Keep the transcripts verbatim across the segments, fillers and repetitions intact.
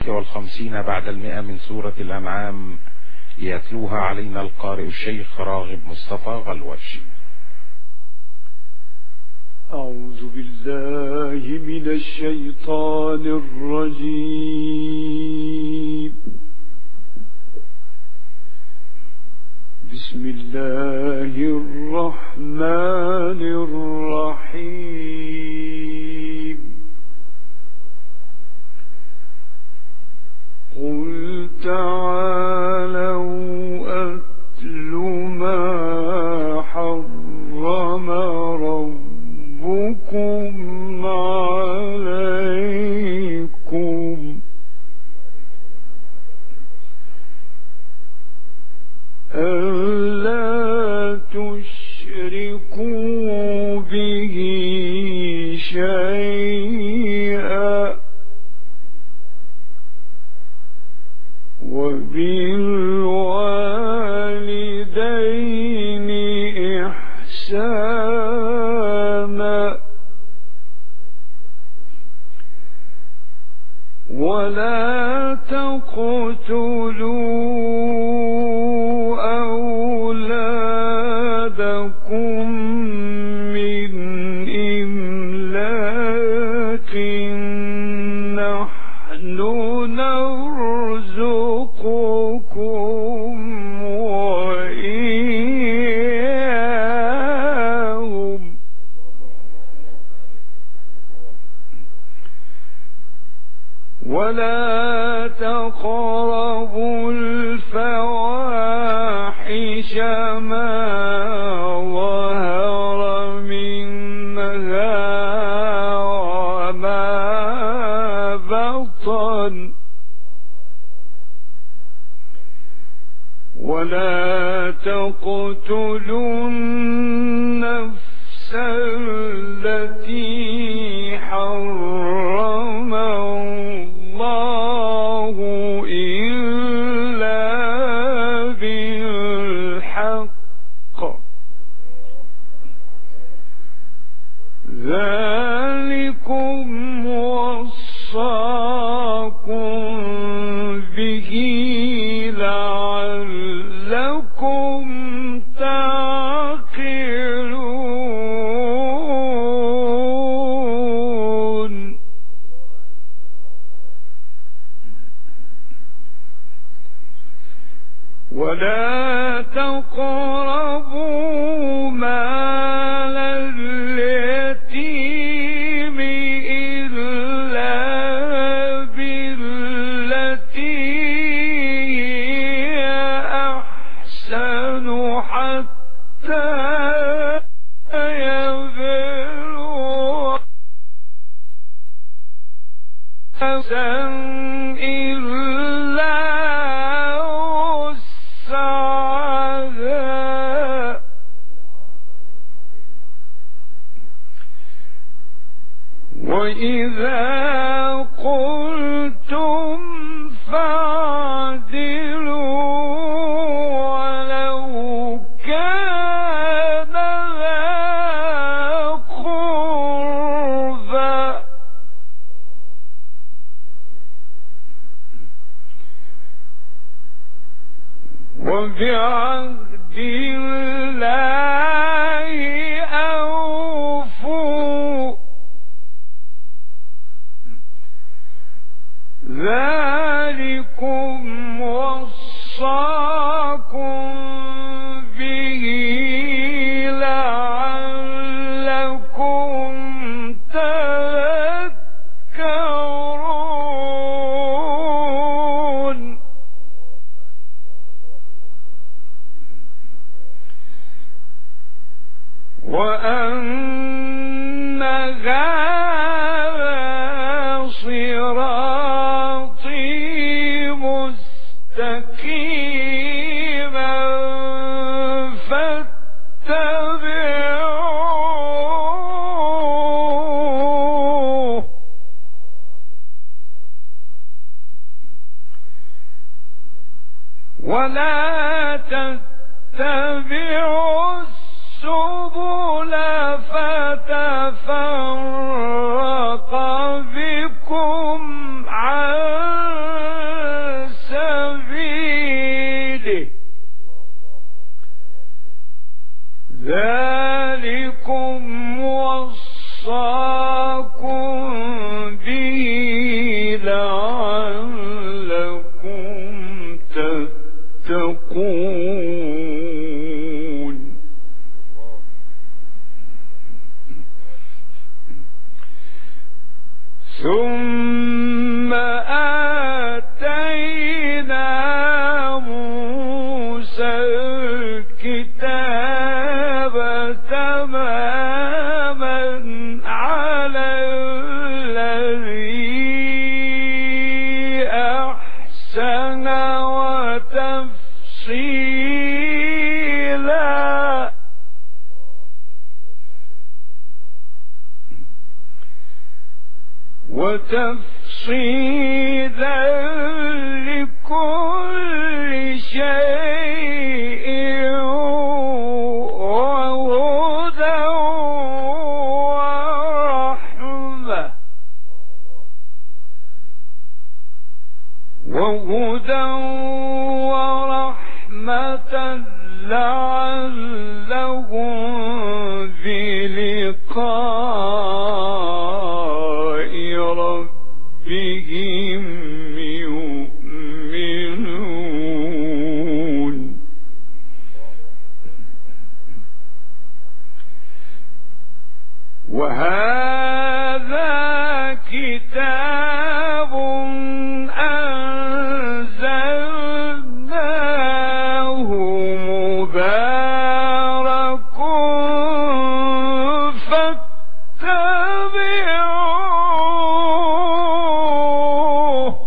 والخمسين بعد المئة من سورة الأنعام، يتلوها علينا القارئ الشيخ راغب مصطفى غلوش. أعوذ بالله من الشيطان الرجيم. بسم الله الرحمن الرحيم. قل تعالوا أتل ما حرم ربكم عليكم ألا تشركوا به شيئا وبالوالدين إحسانا ولا تقتلوا أولادكم من إملاق نحن نرزقكم وإياهم ولا تقربوا الفواحش ما ظهر منها وما بطن ولا تقتلوا النفس التي حرم الله إلا بالحق ذلكم وصاكم به لعلكم تعقلون. ولا تقربوا مال اليتيم إلا بالتي هي أحسن حتى يبلغ أحسن إلا وسعها وإذا قلتم فاعدلوا ولو كان ذا قربى وبعهد الله أوفوا ذلكم وصاكم به لعلكم تذكرون. وأن هذا صراطي مستقيما فاتبعوه ولا تتبعوا السبل فتفرق بكم عن مثله ذلكم وصاكم به لعلكم تتقون ثم آتينا موسى الكتاب تماما على الذي أحسن وتفصيلا وتفصيلا لكل شيء وهدى ورحمة وهدى ورحمة لعلهم بلقاء ربهم يؤمنون وهذا كتاب أنزلناه مبارك فاتبعوه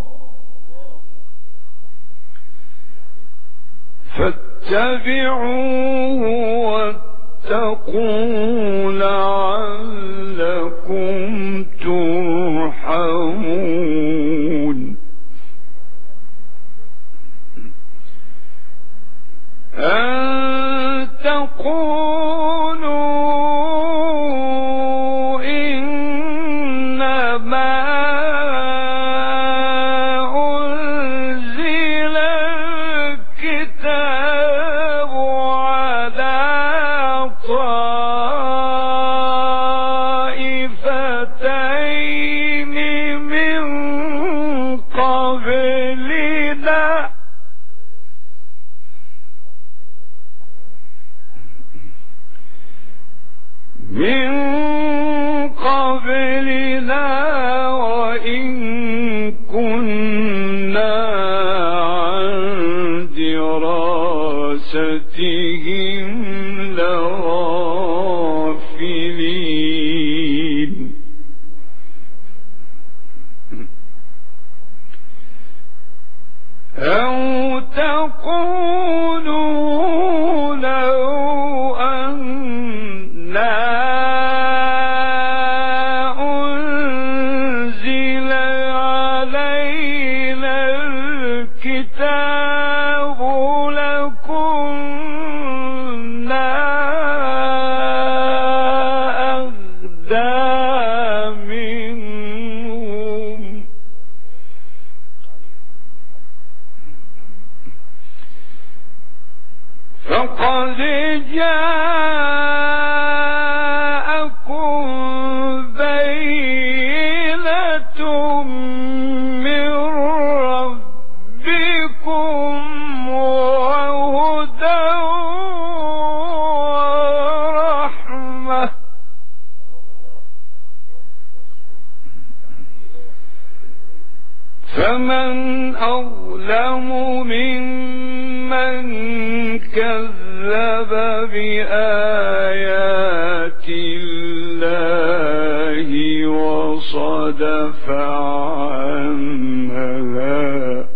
فاتبعوه واتقوا لعلكم ترحمون أن تقولوا إنما أنزل الكتاب على طائفتين من قبلنا من قبلنا وإن كنا عن دراستهم لغافلين أو تقولوا لو أنا أنزل علينا الكتاب لكنا أهدى منهم فقد جاءكم بينة من ربكم وهدى ورحمة فمن أظلم ممن كذب بآيات الله وصدف عنها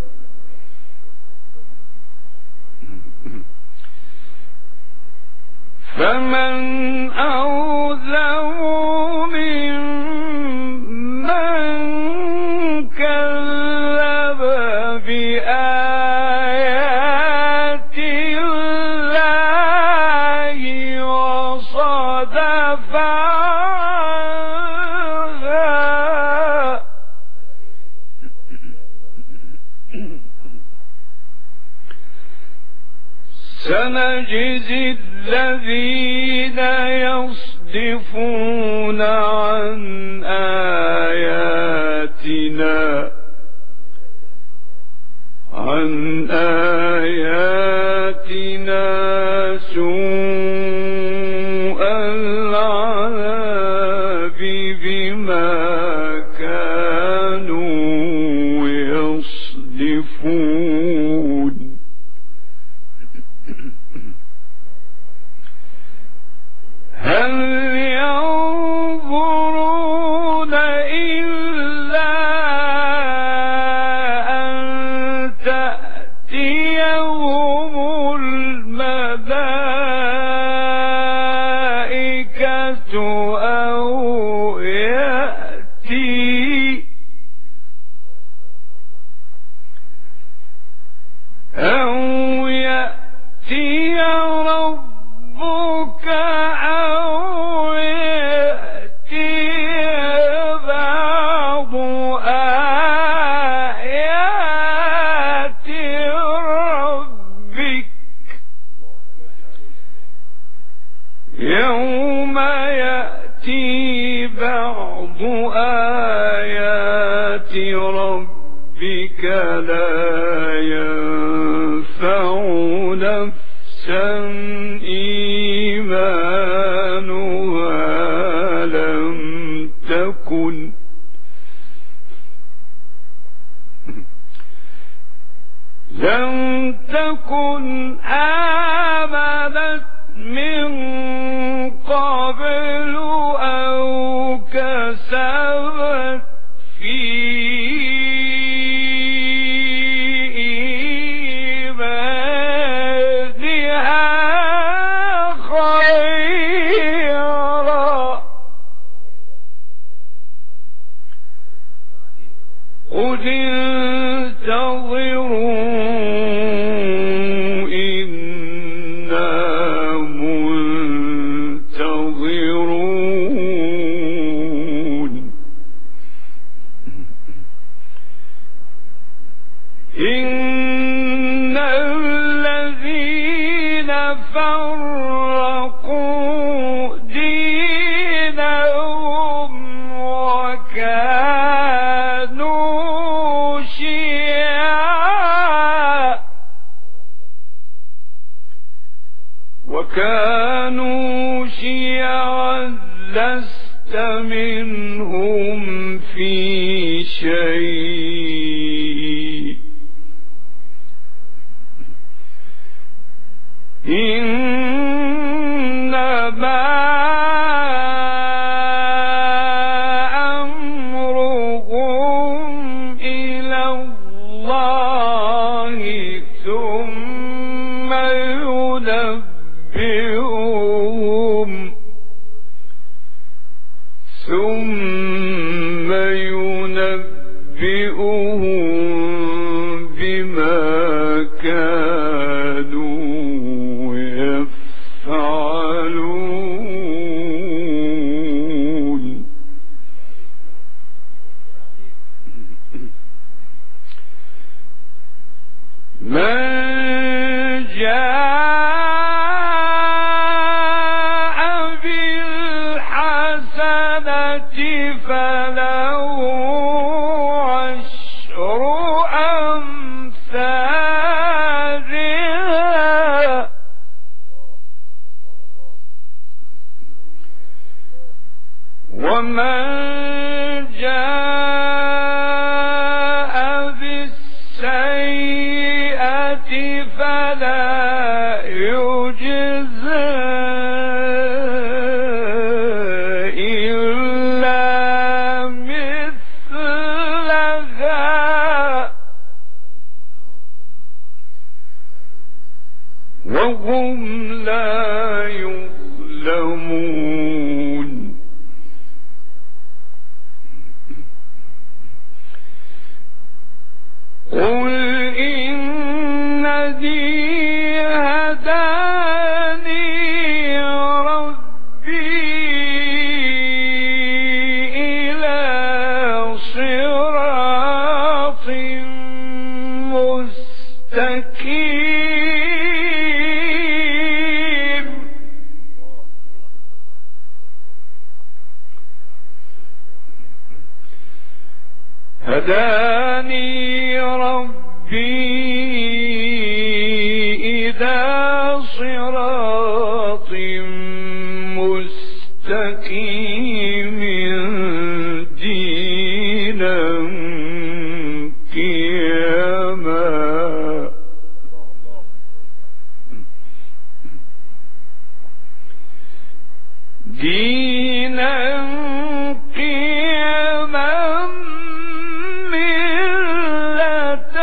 فمن أظلم ممن كذب بآيات الله وصدف عنها سنجزي الذين يصدفون عن آياتنا عن آياتنا سوء العذاب بما كانوا يصدفون هل ينظرون إلا أن تأتيهم الملائكة أو يأتي أو يأتي ربك أو يأتي بعض آيات ربك يوم يأتي بعض آيات ربك لا ينفع نفسا إيمانها لم تكن لم تكن آمنت من قبل أو كسبت في قل انتظروا إنا منتظرون إن الذين فرقوا دينهم وكانوا شيعا وكانوا شيعا لست منهم في شيء إنما أمرهم إلى الله ثم ينبئهم ثم ينبئهم بما كانوا يفعلون من جاء بالحسنة فله عشر أمثالها ومن جاء بالسيئة فلا يجزى إلا مثلها وهم لا يظلمون قل إنني هداني ربي إلى صراط مستقيم هداني ربي إلى صراط مستقيم دينا قيما دينا قيما ملة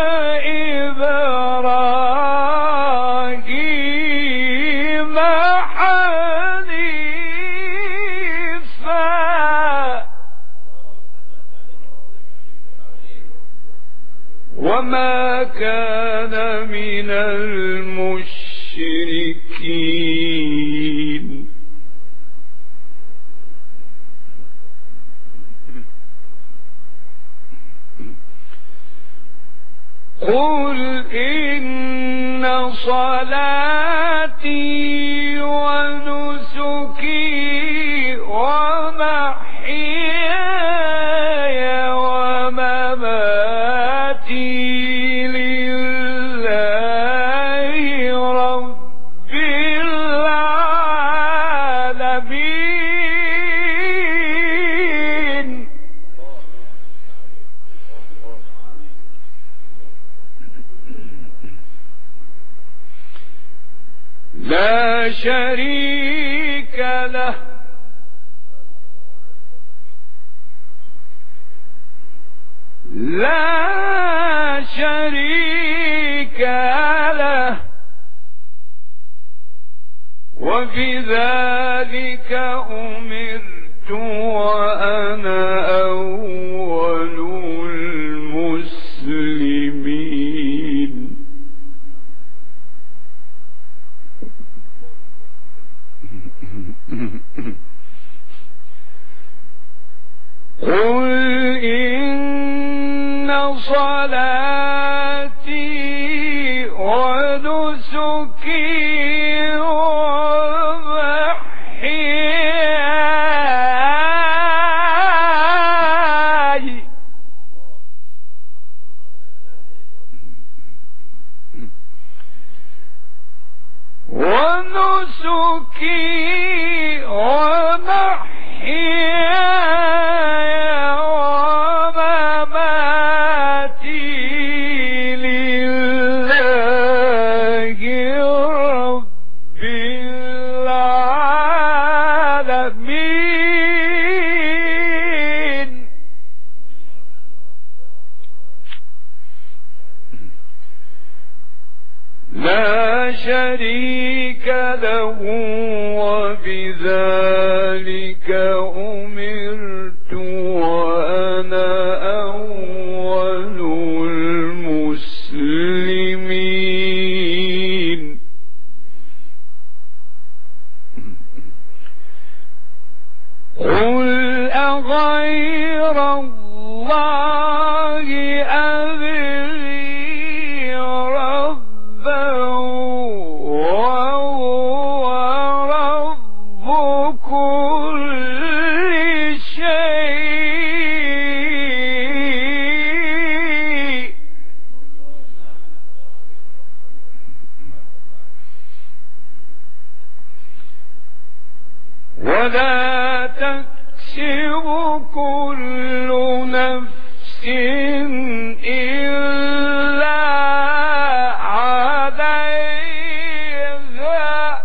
إبراهيم حنيفا وما كان من المشركين قل إن صلاتي ونسكي ومحياي ومماتي لله رب العالمين لا شريك له لا شريك له وبذلك أمرت وأنا أول المسلمين قل إن صلاتي ونسكي ومحياي ونسكي ومحياي ومماتي لله رب العالمين لا شريك له وبذلك أمرت وأنا أول المسلمين قل أغير الله أبغي ربا وهو رب كل شيء ولا تكسب كل نفس إلا عليها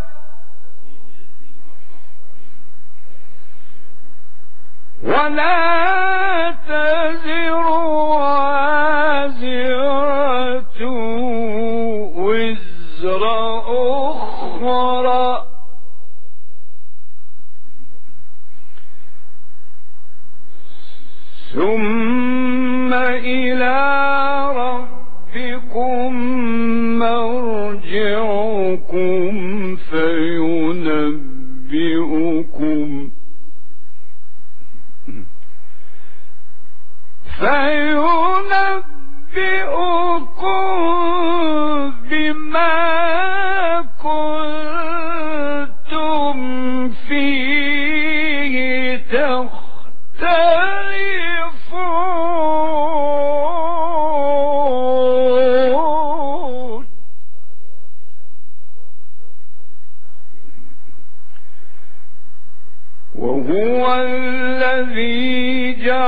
ولا تزر وازرة وزر أخرى ثم إلى ربكم مرجعكم فينبئكم فينبئكم بما هو الذي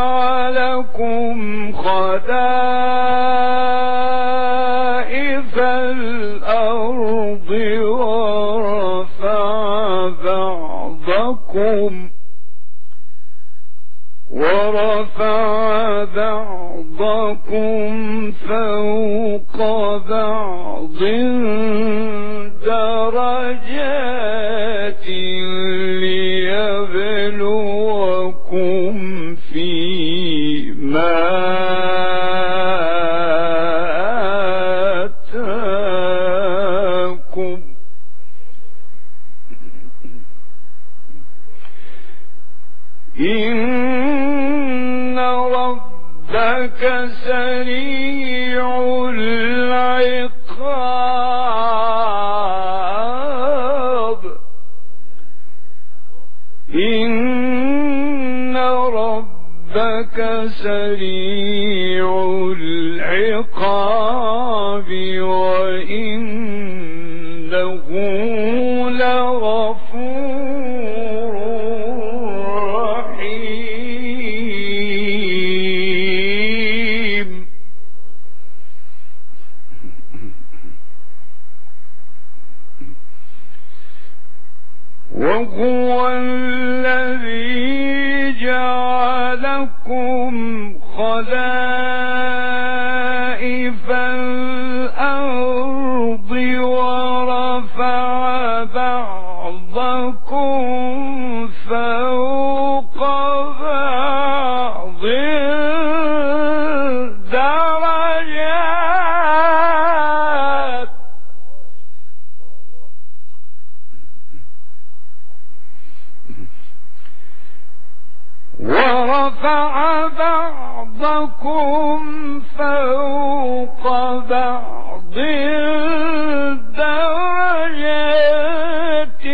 جعلكم خلائف الأرض ورفع بعضكم ورفع بعضكم فوق بعض درجات ليبلوكم فيما آتاكم إن ربك سريع العقاب إن ربك سريع العقاب وإنه لغفور رحيم. وهو الذي جعلكم خلائف الأرض ورفع بعضكم فوق بعض درجات ورفع بعضكم فوق بعض درجات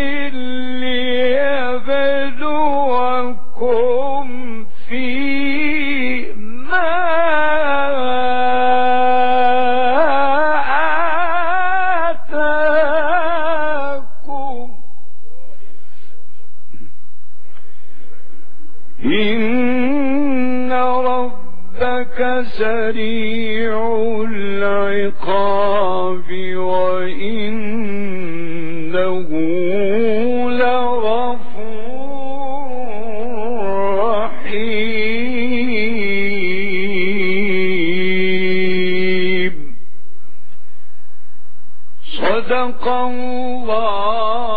ليبلوكم فيما آتاكم إن ربك سريع العقاب وإنه لغفور رحيم. صدق الله